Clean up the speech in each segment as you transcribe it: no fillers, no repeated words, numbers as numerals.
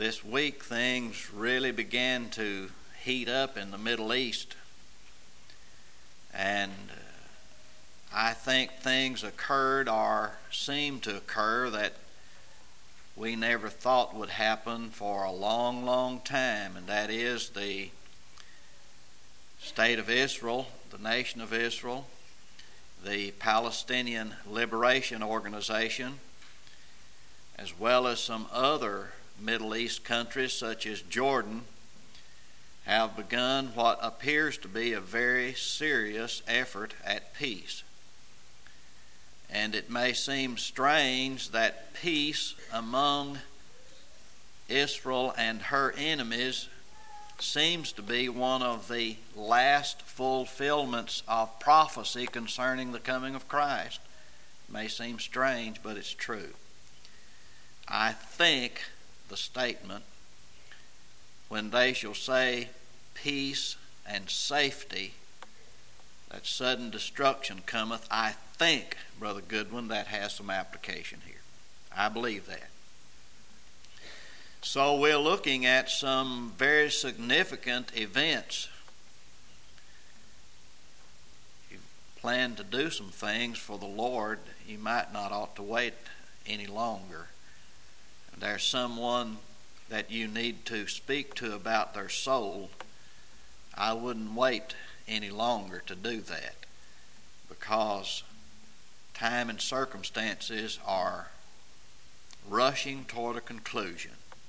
This week things really began to heat up in the Middle East, and I think things occurred or seemed to occur that we never thought would happen for a long, long time, and that is the state of Israel, the nation of Israel, the Palestinian Liberation Organization, as well as some other Middle East countries such as Jordan, have begun what appears to be a very serious effort at peace. And it may seem strange that peace among Israel and her enemies seems to be one of the last fulfillments of prophecy concerning the coming of Christ. It may seem strange, but it's true. I think the statement, when they shall say peace and safety, that sudden destruction cometh, I think, Brother Goodwin, that has some application here. I believe that. So we're looking at some very significant events. You plan to do some things for the Lord, you might not ought to wait any longer. There's someone that you need to speak to about their soul. I wouldn't wait any longer to do that, because time and circumstances are rushing toward a conclusion.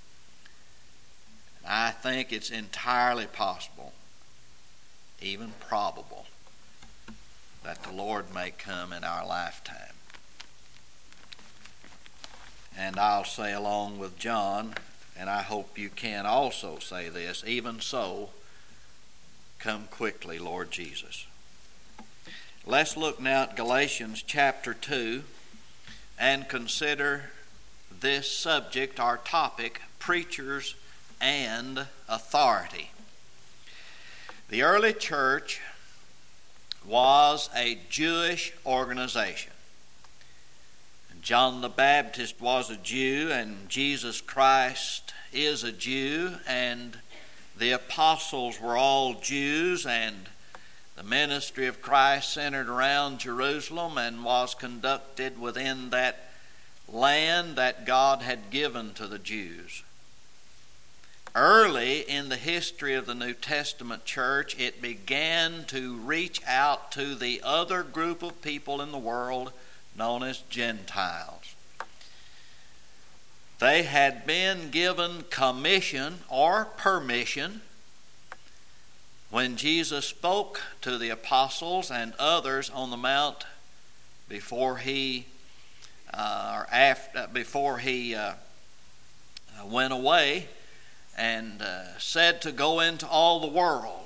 And I think it's entirely possible, even probable, that the Lord may come in our lifetime. And I'll say along with John, and I hope you can also say this, even so, come quickly, Lord Jesus. Let's look now at Galatians chapter 2 and consider this subject, our topic, preachers and authority. The early church was a Jewish organization. John the Baptist was a Jew, and Jesus Christ is a Jew, and the apostles were all Jews, and the ministry of Christ centered around Jerusalem and was conducted within that land that God had given to the Jews. Early in the history of the New Testament church, it began to reach out to the other group of people in the world known as Gentiles. They had been given commission or permission when Jesus spoke to the apostles and others on the mount before he went away and said to go into all the world.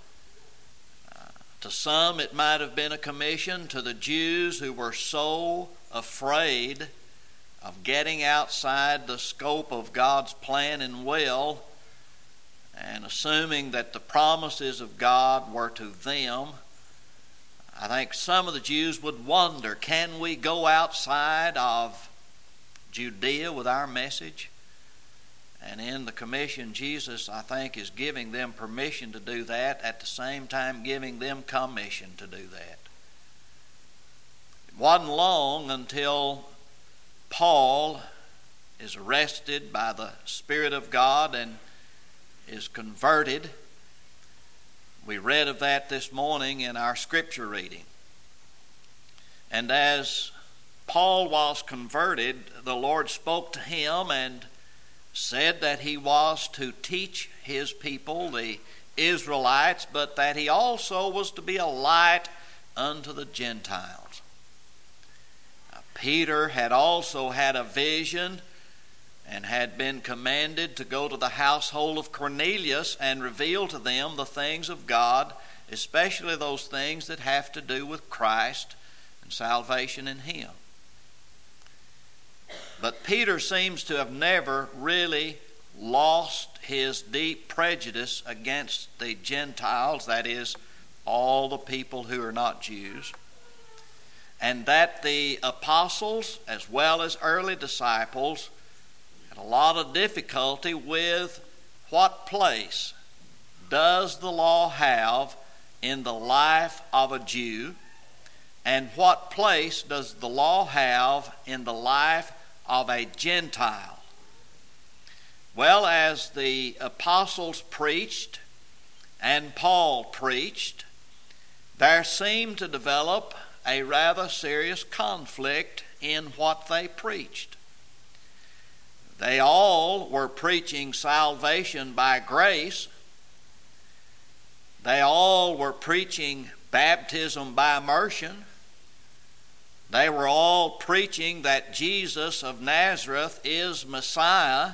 To some, it might have been a commission. To the Jews who were so afraid of getting outside the scope of God's plan and will, and assuming that the promises of God were to them, I think some of the Jews would wonder, can we go outside of Judea with our message? And in the commission, Jesus, I think, is giving them permission to do that, at the same time giving them commission to do that. It wasn't long until Paul is arrested by the Spirit of God and is converted. We read of that this morning in our scripture reading. And as Paul was converted, the Lord spoke to him and said that he was to teach his people, the Israelites, but that he also was to be a light unto the Gentiles. Peter had also had a vision and had been commanded to go to the household of Cornelius and reveal to them the things of God, especially those things that have to do with Christ and salvation in Him. But Peter seems to have never really lost his deep prejudice against the Gentiles, that is, all the people who are not Jews, and that the apostles, as well as early disciples, had a lot of difficulty with what place does the law have in the life of a Jew, and what place does the law have in the life of a Gentile? Well, as the apostles preached and Paul preached, there seemed to develop a rather serious conflict in what they preached. They all were preaching salvation by grace. They all were preaching baptism by immersion. They were all preaching that Jesus of Nazareth is Messiah.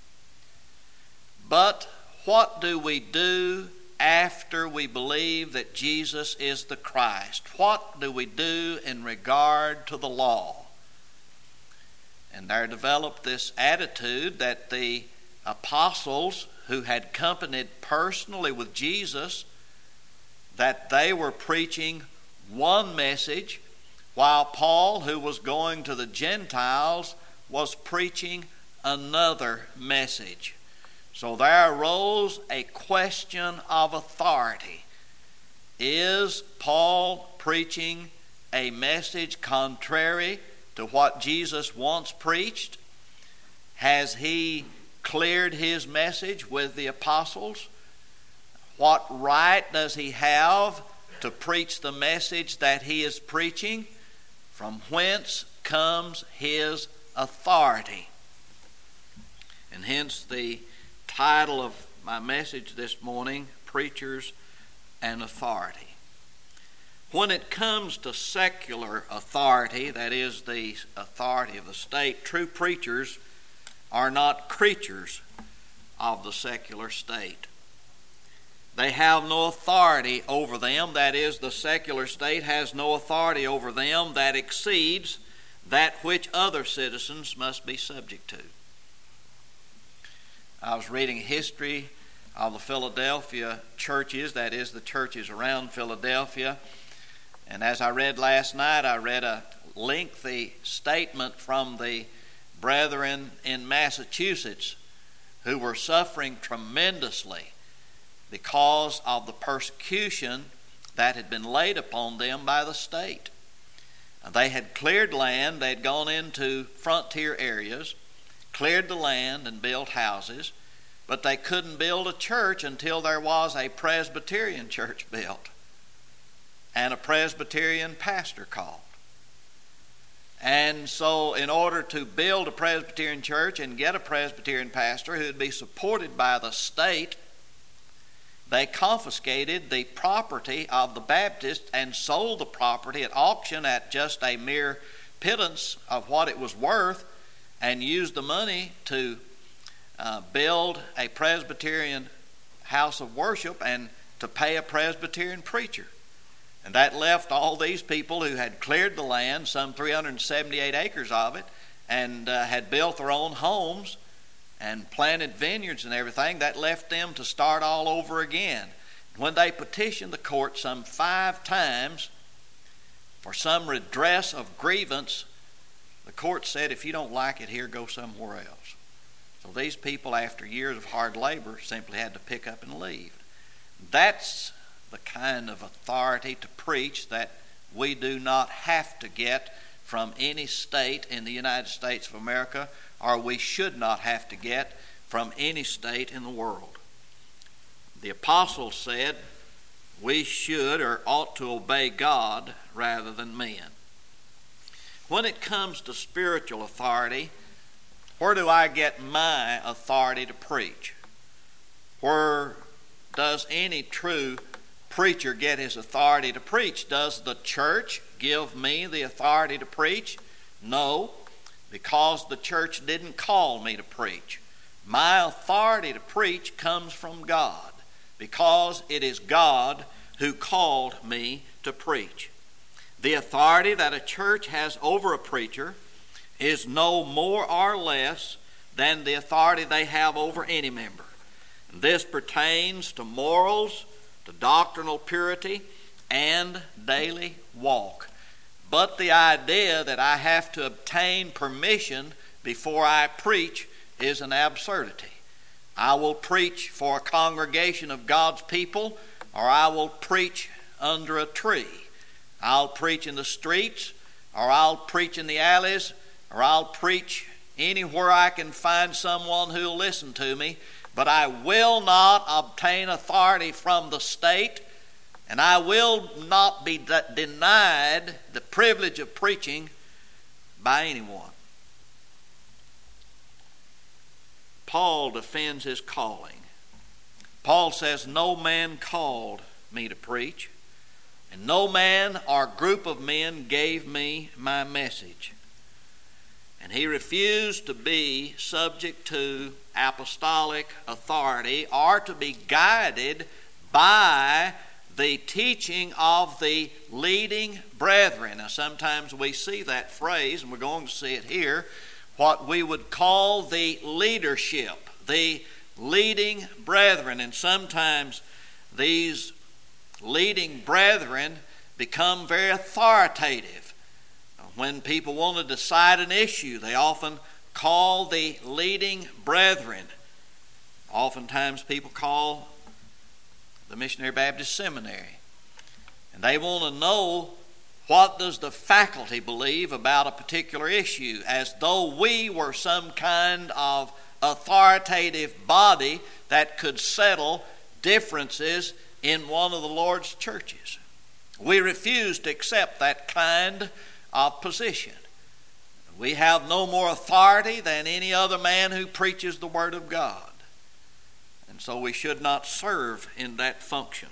But what do we do after we believe that Jesus is the Christ? What do we do in regard to the law? And there developed this attitude that the apostles who had companied personally with Jesus, that they were preaching one message, while Paul, who was going to the Gentiles, was preaching another message. So there arose a question of authority. Is Paul preaching a message contrary to what Jesus once preached? Has he cleared his message with the apostles? What right does he have to preach the message that he is preaching? From whence comes his authority? And hence the title of my message this morning, Preachers and Authority. When it comes to secular authority, that is the authority of the state, true preachers are not creatures of the secular state. They have no authority over them, that is, the secular state has no authority over them that exceeds that which other citizens must be subject to. I was reading history of the Philadelphia churches, that is, the churches around Philadelphia. And as I read last night, I read a lengthy statement from the brethren in Massachusetts who were suffering tremendously because of the persecution that had been laid upon them by the state. They had cleared land, they had gone into frontier areas, cleared the land and built houses, but they couldn't build a church until there was a Presbyterian church built and a Presbyterian pastor called. And so in order to build a Presbyterian church and get a Presbyterian pastor who would be supported by the state, they confiscated the property of the Baptists and sold the property at auction at just a mere pittance of what it was worth, and used the money to build a Presbyterian house of worship and to pay a Presbyterian preacher. And that left all these people who had cleared the land, some 378 acres of it, and had built their own homes and planted vineyards and everything, that left them to start all over again. When they petitioned the court some 5 times for some redress of grievance, the court said, if you don't like it here, go somewhere else. So these people, after years of hard labor, simply had to pick up and leave. That's the kind of authority to preach that we do not have to get from any state in the United States of America, or we should not have to get from any state in the world. The apostles said we should or ought to obey God rather than men. When it comes to spiritual authority, where do I get my authority to preach? Where does any true preacher get his authority to preach? Does the church give me the authority to preach? No, because the church didn't call me to preach. My authority to preach comes from God, because it is God who called me to preach. The authority that a church has over a preacher is no more or less than the authority they have over any member. And this pertains to morals, to doctrinal purity, and daily walk. But the idea that I have to obtain permission before I preach is an absurdity. I will preach for a congregation of God's people, or I will preach under a tree. I'll preach in the streets, or I'll preach in the alleys, or I'll preach anywhere I can find someone who'll listen to me, but I will not obtain authority from the state, and I will not be denied the privilege of preaching by anyone. Paul defends his calling. Paul says, "No man called me to preach, and no man or group of men gave me my message." And he refused to be subject to apostolic authority or to be guided by the teaching of the leading brethren. Now, sometimes we see that phrase, and we're going to see it here, what we would call the leadership, the leading brethren. And sometimes these leading brethren become very authoritative. When people want to decide an issue, they often call the leading brethren. Oftentimes people call the Missionary Baptist Seminary, and they want to know, what does the faculty believe about a particular issue, as though we were some kind of authoritative body that could settle differences in one of the Lord's churches. We refuse to accept that kind of position. We have no more authority than any other man who preaches the Word of God. And so we should not serve in that function.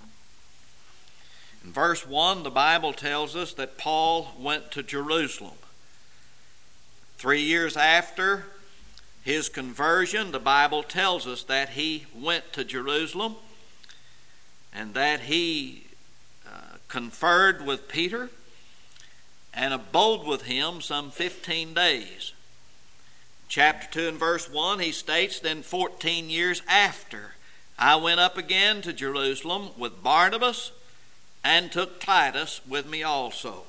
In verse 1, the Bible tells us that Paul went to Jerusalem. 3 years after his conversion, the Bible tells us that he went to Jerusalem and that he conferred with Peter and abode with him some 15 days. Chapter 2 and verse 1, he states, "Then 14 years after, I went up again to Jerusalem with Barnabas, and took Titus with me also."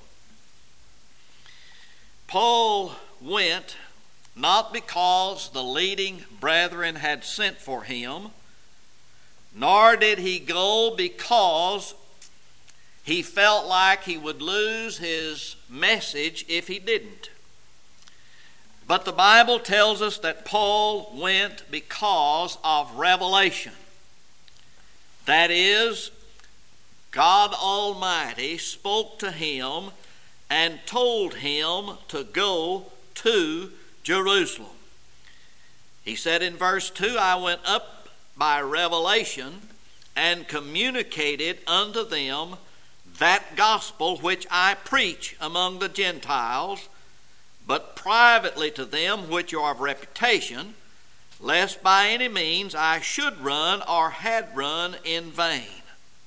Paul went not because the leading brethren had sent for him, nor did he go because he felt like he would lose his message if he didn't. But the Bible tells us that Paul went because of revelation. That is, God Almighty spoke to him and told him to go to Jerusalem. He said in verse 2, "I went up by revelation and communicated unto them that gospel which I preach among the Gentiles, but privately to them which are of reputation, lest by any means I should run or had run in vain."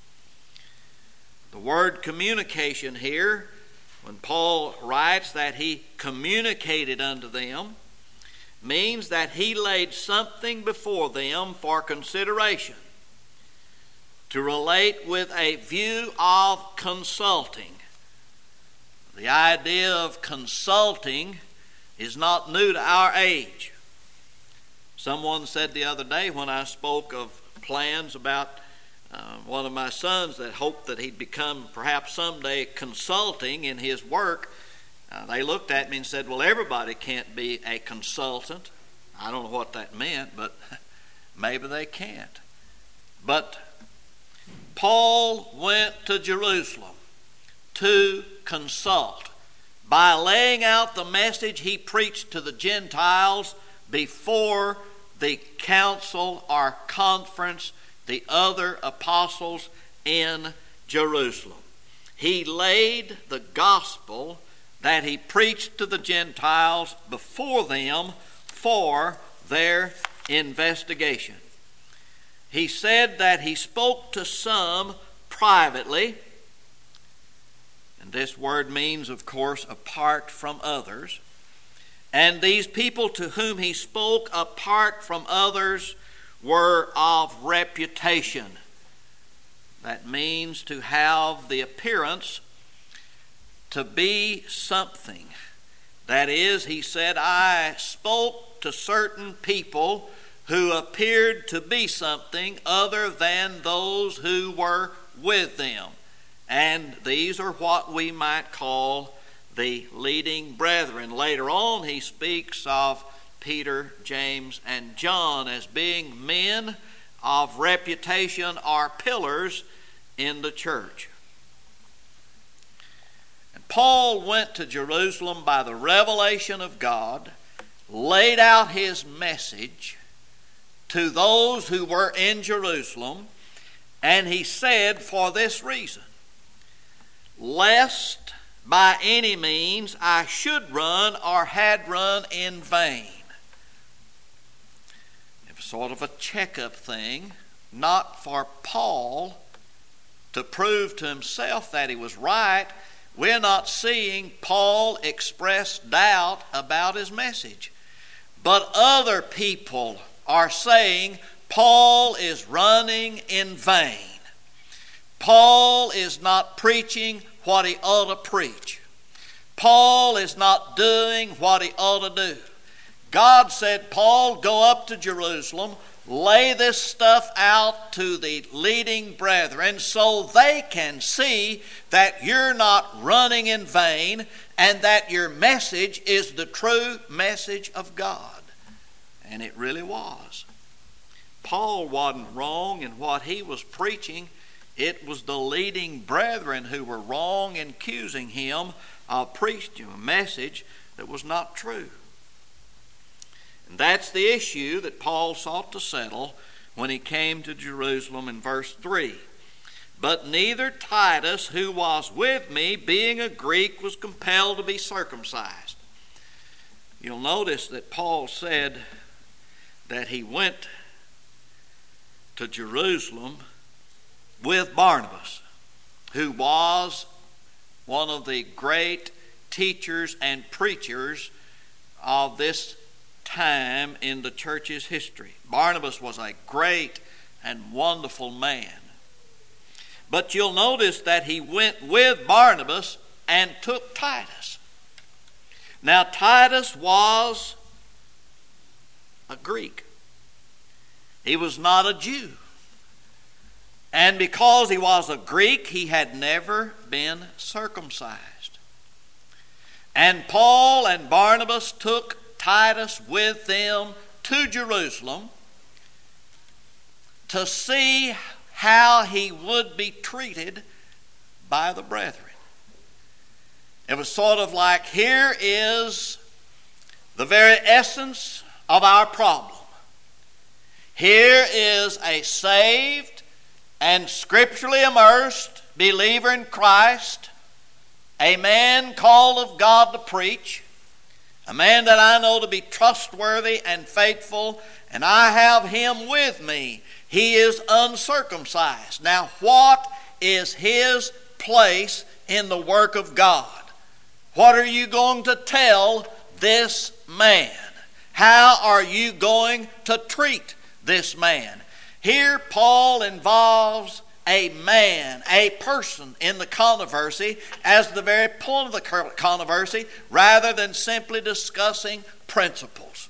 The word communication here, when Paul writes that he communicated unto them, means that he laid something before them for consideration, to relate with a view of consulting. The idea of consulting is not new to our age. Someone said the other day, when I spoke of plans about one of my sons that hoped that he'd become perhaps someday consulting in his work, they looked at me and said, "Well, everybody can't be a consultant." I don't know what that meant, but maybe they can't. But Paul went to Jerusalem to consult by laying out the message he preached to the Gentiles before the council or conference, the other apostles in Jerusalem. He laid the gospel that he preached to the Gentiles before them for their investigation. He said that he spoke to some privately, and this word means, of course, apart from others. And these people to whom he spoke apart from others were of reputation. That means to have the appearance to be something. That is, he said, I spoke to certain people who appeared to be something other than those who were with them. And these are what we might call the leading brethren. Later on, he speaks of Peter, James, and John as being men of reputation or pillars in the church. And Paul went to Jerusalem by the revelation of God, laid out his message to those who were in Jerusalem, and he said, for this reason, lest by any means I should run or had run in vain. It was sort of a checkup thing, not for Paul to prove to himself that he was right. We're not seeing Paul express doubt about his message. But other people are saying Paul is running in vain. Paul is not preaching what he ought to preach. Paul is not doing what he ought to do. God said, Paul, go up to Jerusalem, lay this stuff out to the leading brethren so they can see that you're not running in vain and that your message is the true message of God. And it really was. Paul wasn't wrong in what he was preaching. It was the leading brethren who were wrong in accusing him of preaching a message that was not true. And that's the issue that Paul sought to settle when he came to Jerusalem in verse 3. But neither Titus, who was with me, being a Greek, was compelled to be circumcised. You'll notice that Paul said that he went to Jerusalem with Barnabas, who was one of the great teachers and preachers of this time in the church's history. Barnabas was a great and wonderful man. But you'll notice that he went with Barnabas and took Titus. Now, Titus was a Greek. He was not a Jew. And because he was a Greek, he had never been circumcised. And Paul and Barnabas took Titus with them to Jerusalem to see how he would be treated by the brethren. It was sort of like, here is the very essence of our problem. Here is a saved and scripturally immersed believer in Christ, a man called of God to preach, a man that I know to be trustworthy and faithful, and I have him with me. He is uncircumcised. Now, what is his place in the work of God? What are you going to tell this man? How are you going to treat this man? Here, Paul involves a man, a person in the controversy as the very point of the controversy rather than simply discussing principles.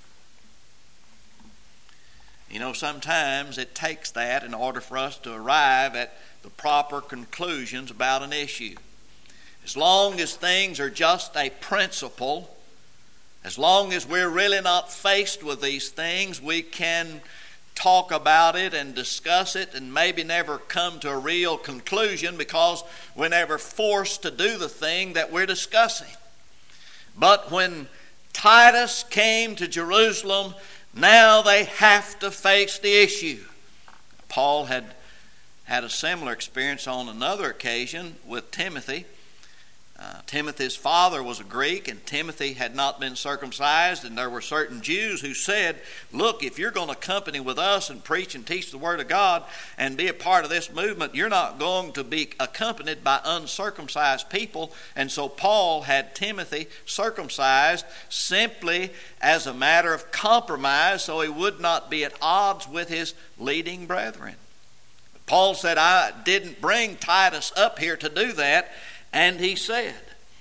You know, sometimes it takes that in order for us to arrive at the proper conclusions about an issue. As long as things are just a principle, as long as we're really not faced with these things, we can talk about it and discuss it and maybe never come to a real conclusion because we're never forced to do the thing that we're discussing. But when Titus came to Jerusalem, now they have to face the issue. Paul had a similar experience on another occasion with Timothy. Timothy's father was a Greek, and Timothy had not been circumcised, and there were certain Jews who said, look, if you're going to accompany with us and preach and teach the Word of God and be a part of this movement, you're not going to be accompanied by uncircumcised people. And so Paul had Timothy circumcised simply as a matter of compromise so he would not be at odds with his leading brethren. Paul said, I didn't bring Titus up here to do that. And he said,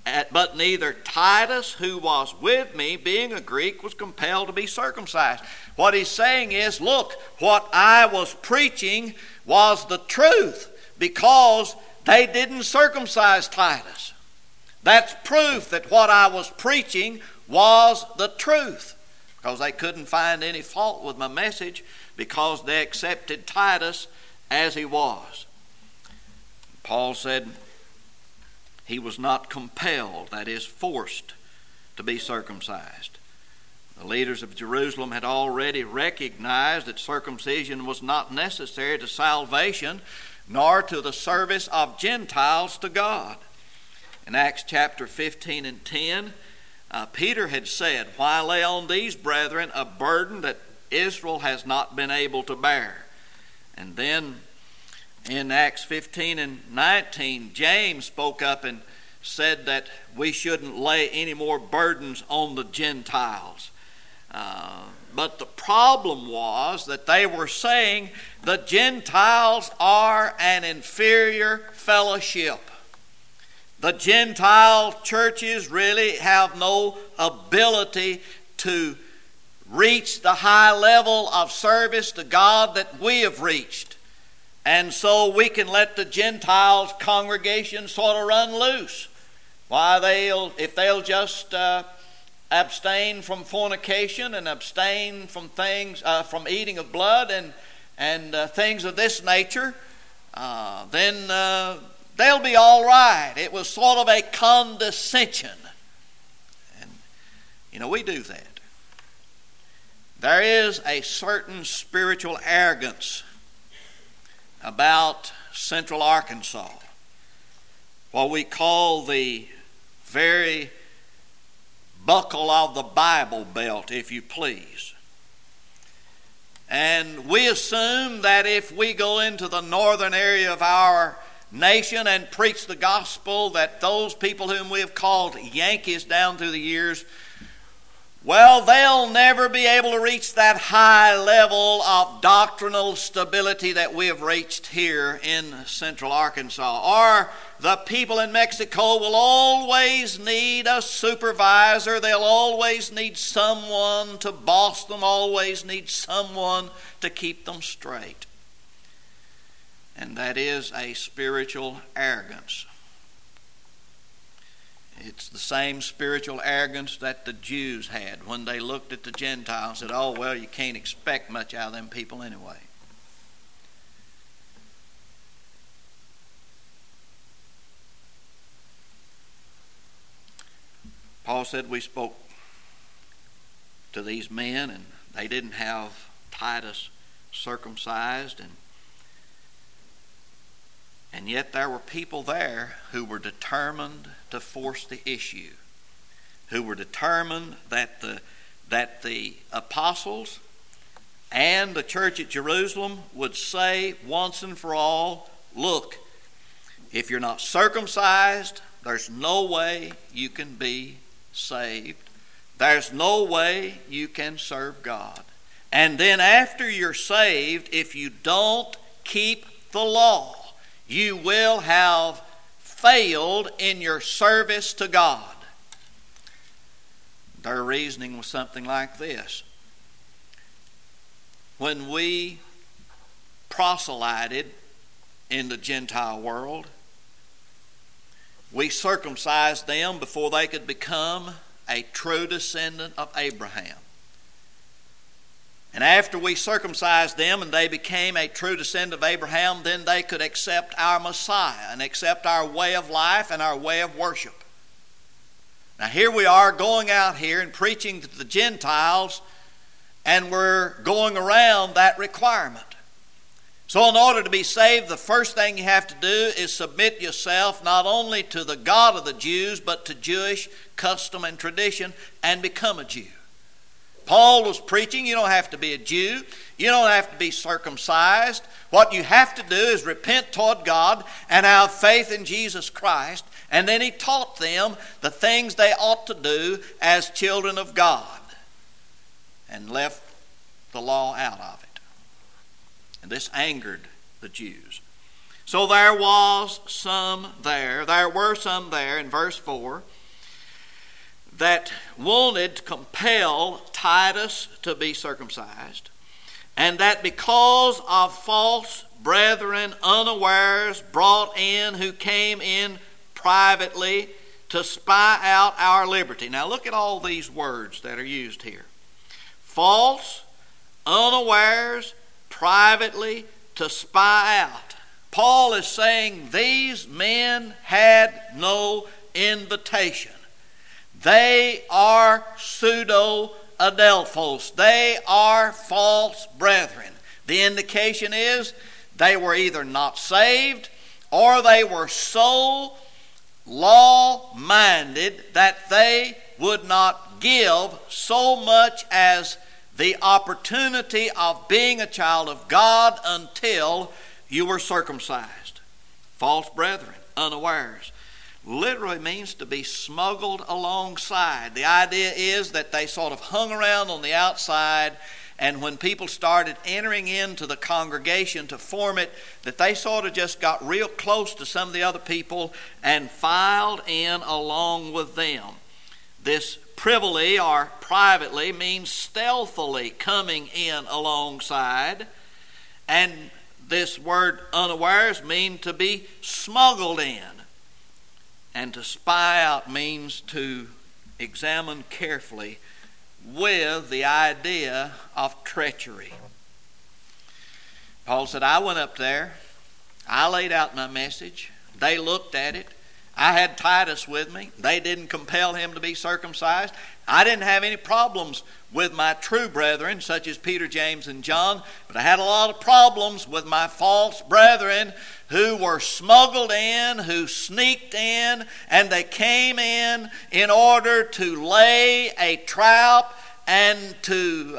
But neither Titus, who was with me, being a Greek, was compelled to be circumcised. What he's saying is, look, what I was preaching was the truth because they didn't circumcise Titus. That's proof that what I was preaching was the truth, because they couldn't find any fault with my message because they accepted Titus as he was. Paul said he was not compelled, that is, forced to be circumcised. The leaders of Jerusalem had already recognized that circumcision was not necessary to salvation, nor to the service of Gentiles to God. In Acts chapter 15 and 10, Peter had said, "Why lay on these brethren a burden that Israel has not been able to bear?" And then in Acts 15 and 19, James spoke up and said that we shouldn't lay any more burdens on the Gentiles. But the problem was that they were saying the Gentiles are an inferior fellowship. The Gentile churches really have no ability to reach the high level of service to God that we have reached. And so we can let the Gentiles' congregation sort of run loose. Why, if they'll just abstain from fornication and abstain from things, from eating of blood and things of this nature, then they'll be all right. It was sort of a condescension. And, we do that. There is a certain spiritual arrogance about Central Arkansas, what we call the very buckle of the Bible Belt, if you please. And we assume that if we go into the northern area of our nation and preach the gospel, that those people whom we have called Yankees down through the years, well, they'll never be able to reach that high level of doctrinal stability that we have reached here in Central Arkansas. Or the people in Mexico will always need a supervisor. They'll always need someone to boss them, always need someone to keep them straight. And that is a spiritual arrogance. It's the same spiritual arrogance that the Jews had when they looked at the Gentiles and said, "Oh, well, you can't expect much out of them people anyway." Paul said we spoke to these men and they didn't have Titus circumcised, and yet there were people there who were determined to force the issue, who were determined that the apostles and the church at Jerusalem would say once and for all, look, if you're not circumcised, there's no way you can be saved. There's no way you can serve God. And then after you're saved, if you don't keep the law, you will have failed in your service to God. Their reasoning was something like this. When we proselyted in the Gentile world, we circumcised them before they could become a true descendant of Abraham. And after we circumcised them and they became a true descendant of Abraham, then they could accept our Messiah and accept our way of life and our way of worship. Now here we are going out here and preaching to the Gentiles, and we're going around that requirement. So in order to be saved, the first thing you have to do is submit yourself not only to the God of the Jews, but to Jewish custom and tradition, and become a Jew. Paul was preaching, you don't have to be a Jew. You don't have to be circumcised. What you have to do is repent toward God and have faith in Jesus Christ. And then he taught them the things they ought to do as children of God, and left the law out of it. And this angered the Jews. So there were some there in verse 4 that wanted to compel Titus to be circumcised, and that because of false brethren unawares brought in, who came in privately to spy out our liberty. Now look at all these words that are used here. False, unawares, privately, to spy out. Paul is saying these men had no invitation. They are pseudo-adelphos. They are false brethren. The indication is they were either not saved or they were so law-minded that they would not give so much as the opportunity of being a child of God until you were circumcised. False brethren, unawares, literally means to be smuggled alongside. The idea is that they sort of hung around on the outside, and when people started entering into the congregation to form it, that they sort of just got real close to some of the other people and filed in along with them. This privily or privately means stealthily coming in alongside, and this word unawares means to be smuggled in. And to spy out means to examine carefully with the idea of treachery. Paul said, I went up there. I laid out my message. They looked at it. I had Titus with me. They didn't compel him to be circumcised. I didn't have any problems with my true brethren, such as Peter, James, and John, but I had a lot of problems with my false brethren who were smuggled in, who sneaked in, and they came in order to lay a trap and to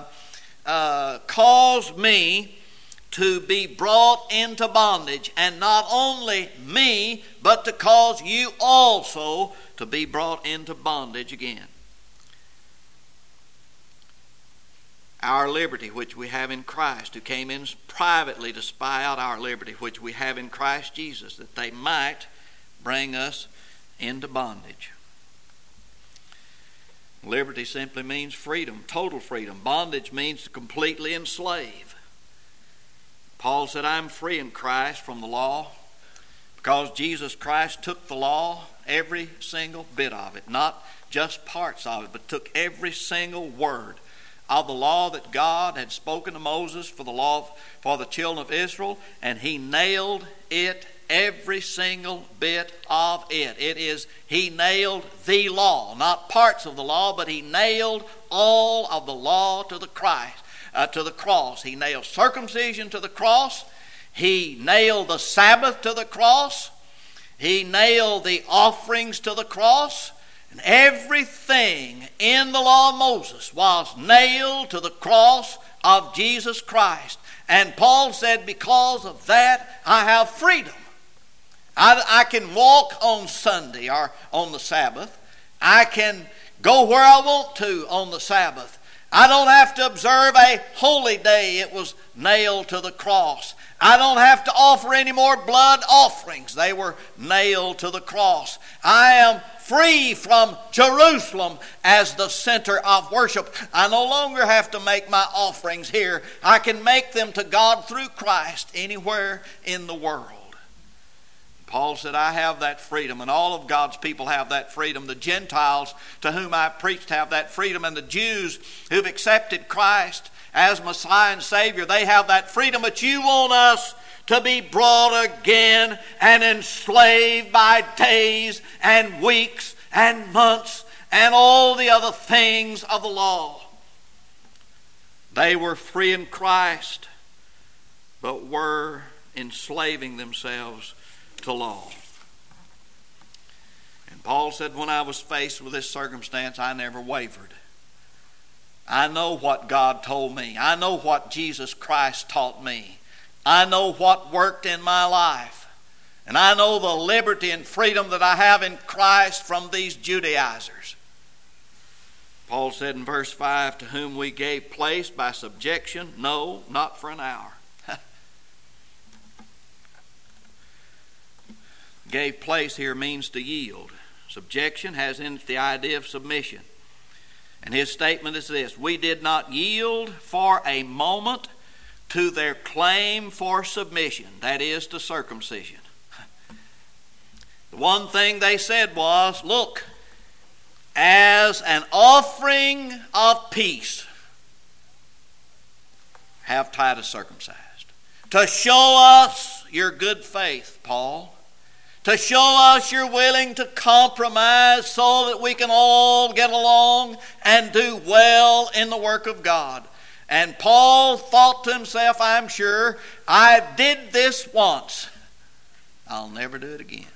cause me to be brought into bondage, and not only me, but to cause you also to be brought into bondage again. Our liberty which we have in Christ, who came in privately to spy out our liberty which we have in Christ Jesus, that they might bring us into bondage. Liberty simply means freedom, total freedom. Bondage means to completely enslave. Paul said, I'm free in Christ from the law, because Jesus Christ took the law, every single bit of it, not just parts of it, but took every single word of the law that God had spoken to Moses for the children of Israel, and he nailed it, every single bit of it. He nailed the law, not parts of the law, but he nailed all of the law to the cross. He nailed circumcision to the cross. He nailed the Sabbath to the cross. He nailed the offerings to the cross. And everything in the law of Moses was nailed to the cross of Jesus Christ. And Paul said, because of that, I have freedom. I can walk on Sunday or on the Sabbath. I can go where I want to on the Sabbath. I don't have to observe a holy day. It was nailed to the cross. I don't have to offer any more blood offerings. They were nailed to the cross. I am free from Jerusalem as the center of worship. I no longer have to make my offerings here. I can make them to God through Christ anywhere in the world. Paul said, I have that freedom, and all of God's people have that freedom. The Gentiles to whom I've preached have that freedom, and the Jews who've accepted Christ as Messiah and Savior, they have that freedom. But you want us to be brought again and enslaved by days and weeks and months and all the other things of the law. They were free in Christ, but were enslaving themselves to law. And Paul said, when I was faced with this circumstance, I never wavered. I know what God told me. I know what Jesus Christ taught me. I know what worked in my life. And I know the liberty and freedom that I have in Christ from these Judaizers. Paul said in verse 5, to whom we gave place by subjection, no, not for an hour. Gave place here means to yield. Subjection has in it the idea of submission. And his statement is this: we did not yield for a moment to their claim for submission, that is, to circumcision. The one thing they said was, look, as an offering of peace, have Titus circumcised. To show us your good faith, Paul. To show us you're willing to compromise so that we can all get along and do well in the work of God. And Paul thought to himself, I'm sure, I did this once. I'll never do it again.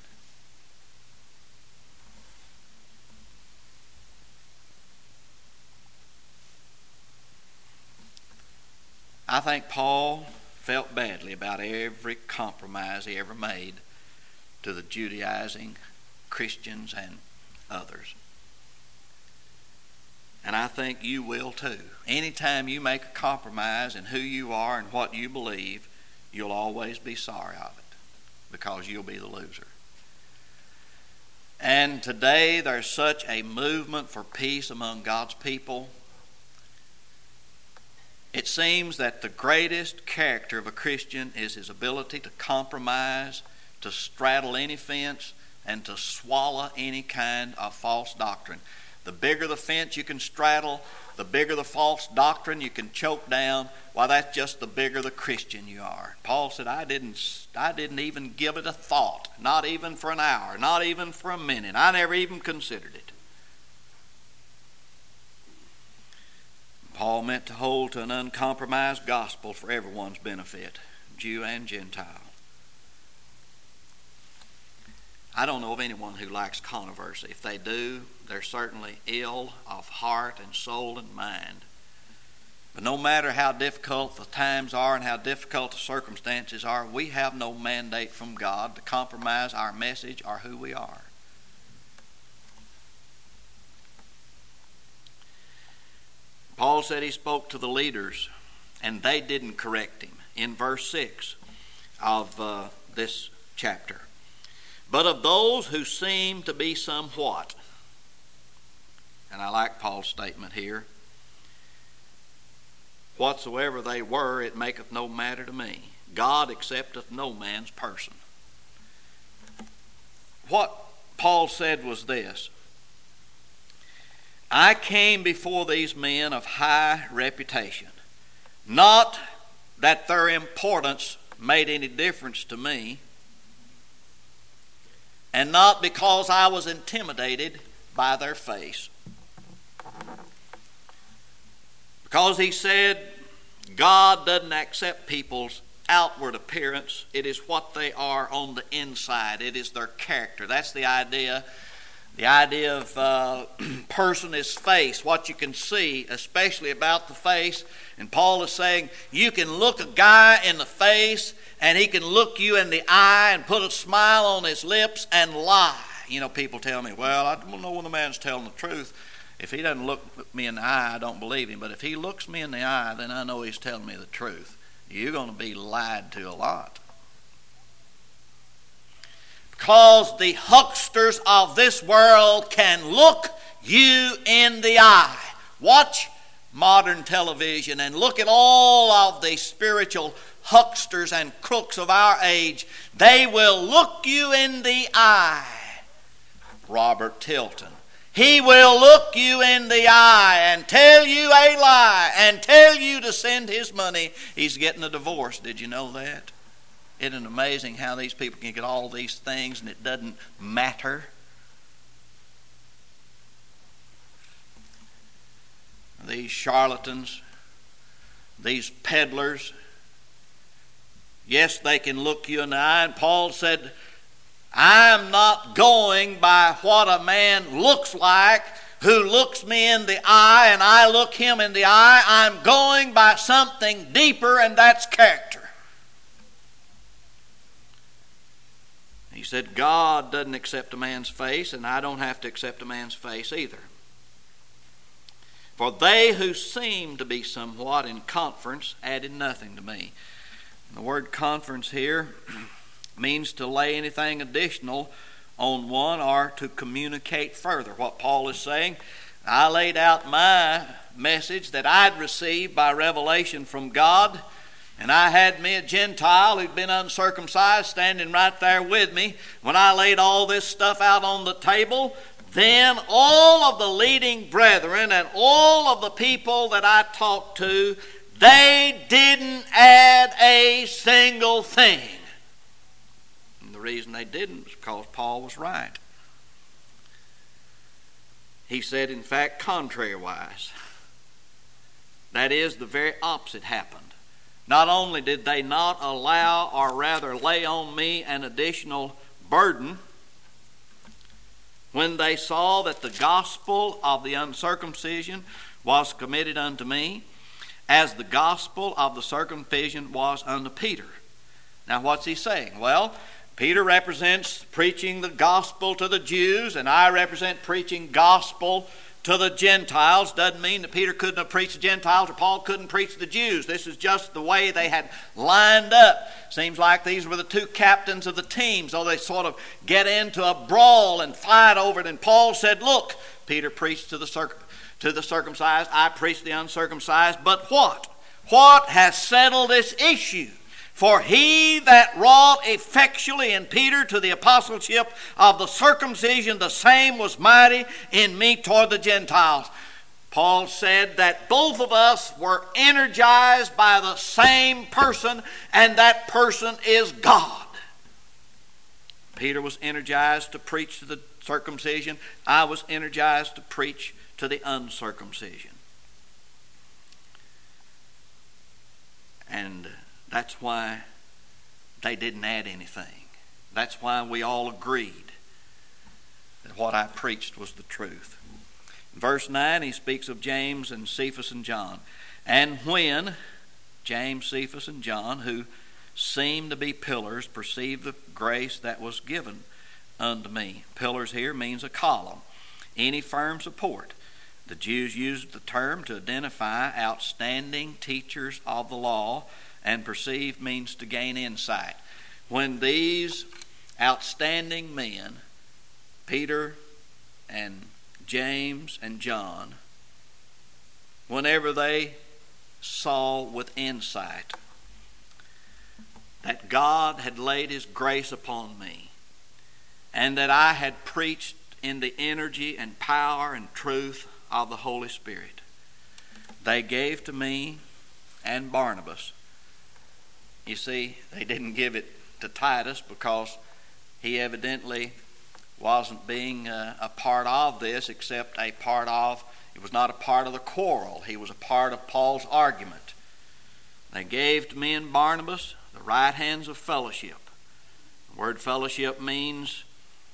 I think Paul felt badly about every compromise he ever made to the Judaizing Christians and others. And I think you will too. Anytime you make a compromise in who you are and what you believe, you'll always be sorry of it because you'll be the loser. And today there's such a movement for peace among God's people. It seems that the greatest character of a Christian is his ability to compromise, to straddle any fence, and to swallow any kind of false doctrine. The bigger the fence you can straddle, the bigger the false doctrine you can choke down, why, that's just the bigger the Christian you are. Paul said, I didn't even give it a thought, not even for an hour, not even for a minute. I never even considered it. Paul meant to hold to an uncompromised gospel for everyone's benefit, Jew and Gentile. I don't know of anyone who likes controversy. If they do, they're certainly ill of heart and soul and mind. But no matter how difficult the times are and how difficult the circumstances are, we have no mandate from God to compromise our message or who we are. Paul said he spoke to the leaders and they didn't correct him in verse 6 of this chapter. But of those who seem to be somewhat, and I like Paul's statement here, whatsoever they were, it maketh no matter to me. God accepteth no man's person. What Paul said was this: I came before these men of high reputation, not that their importance made any difference to me, and not because I was intimidated by their face. Because he said God doesn't accept people's outward appearance. It is what they are on the inside. It is their character. That's the idea. The idea of person is face, what you can see, especially about the face. And Paul is saying you can look a guy in the face and he can look you in the eye and put a smile on his lips and lie. You know, people tell me, well, I don't know when the man's telling the truth. If he doesn't look me in the eye, I don't believe him. But if he looks me in the eye, then I know he's telling me the truth. You're going to be lied to a lot. Because the hucksters of this world can look you in the eye. Watch modern television and look at all of the spiritual hucksters and crooks of our age. They will look you in the eye. Robert Tilton. He will look you in the eye and tell you a lie and tell you to send his money. He's getting a divorce. Did you know that? Isn't it amazing how these people can get all these things and it doesn't matter? These charlatans, these peddlers, yes, they can look you in the eye. And Paul said, I'm not going by what a man looks like who looks me in the eye and I look him in the eye. I'm going by something deeper, and that's character. He said, God doesn't accept a man's face, and I don't have to accept a man's face either. For they who seem to be somewhat in conference added nothing to me. And the word conference here means to lay anything additional on one or to communicate further. What Paul is saying, I laid out my message that I'd received by revelation from God, and I had me a Gentile who'd been uncircumcised standing right there with me. When I laid all this stuff out on the table, then all of the leading brethren and all of the people that I talked to, they didn't add a single thing. And the reason they didn't was because Paul was right. He said, in fact, contrariwise. That is, the very opposite happened. Not only did they not allow, or rather lay on me an additional burden, when they saw that the gospel of the uncircumcision was committed unto me, as the gospel of the circumcision was unto Peter. Now what's he saying? Well, Peter represents preaching the gospel to the Jews, and I represent preaching gospel to the Gentiles. Doesn't mean that Peter couldn't have preached the Gentiles or Paul couldn't preach the Jews. This is just the way they had lined up. Seems like these were the two captains of the team, so they sort of get into a brawl and fight over it. And Paul said, look, Peter preached to the circumcised, I preached the uncircumcised, but what? What has settled this issue? For he that wrought effectually in Peter to the apostleship of the circumcision, the same was mighty in me toward the Gentiles. Paul said that both of us were energized by the same person, and that person is God. Peter was energized to preach to the circumcision. I was energized to preach to the uncircumcision. And that's why they didn't add anything. That's why we all agreed that what I preached was the truth. In verse 9, he speaks of James and Cephas and John. And when James, Cephas, and John, who seemed to be pillars, perceived the grace that was given unto me. Pillars here means a column, any firm support. The Jews used the term to identify outstanding teachers of the law, and perceive means to gain insight. When these outstanding men, Peter and James and John, whenever they saw with insight that God had laid His grace upon me, and that I had preached in the energy and power and truth of the Holy Spirit, they gave to me and Barnabas. You see, they didn't give it to Titus because he evidently wasn't being a part of this, except a part of, it was not a part of the quarrel. He was a part of Paul's argument. They gave to me and Barnabas the right hands of fellowship. The word fellowship means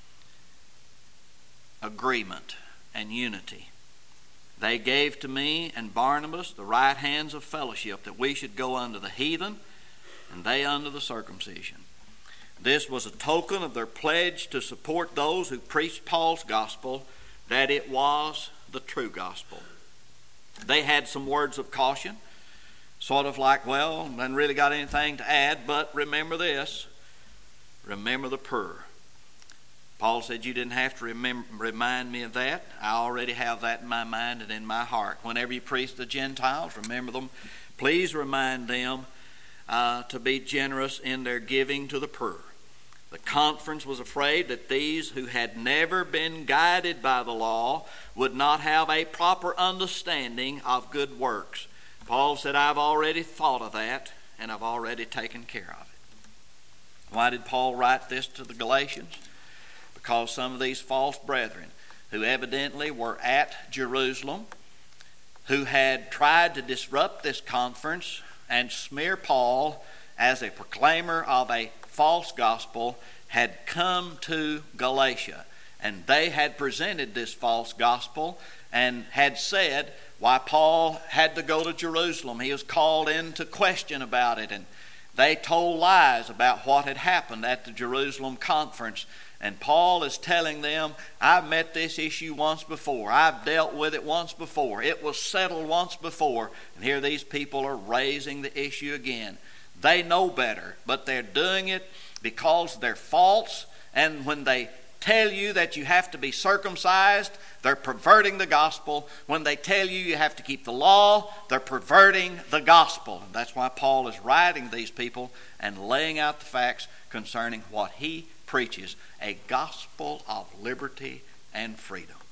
agreement and unity. They gave to me and Barnabas the right hands of fellowship, that we should go unto the heathen and they unto the circumcision. This was a token of their pledge to support those who preached Paul's gospel, that it was the true gospel. They had some words of caution, sort of like, well, hadn't really got anything to add, but remember this, remember the poor. Paul said you didn't have to remind me of that. I already have that in my mind and in my heart. Whenever you preach the Gentiles, remember them. Please remind them to be generous in their giving to the poor. The conference was afraid that these who had never been guided by the law would not have a proper understanding of good works. Paul said, I've already thought of that, and I've already taken care of it. Why did Paul write this to the Galatians? Because some of these false brethren, who evidently were at Jerusalem, who had tried to disrupt this conference and smear Paul as a proclaimer of a false gospel, had come to Galatia. And they had presented this false gospel and had said why Paul had to go to Jerusalem. He was called into question about it, and they told lies about what had happened at the Jerusalem conference. And Paul is telling them, I've met this issue once before. I've dealt with it once before. It was settled once before. And here these people are raising the issue again. They know better, but they're doing it because they're false. And when they tell you that you have to be circumcised, they're perverting the gospel. When they tell you you have to keep the law, they're perverting the gospel. And that's why Paul is writing these people and laying out the facts concerning what he preaches, a gospel of liberty and freedom.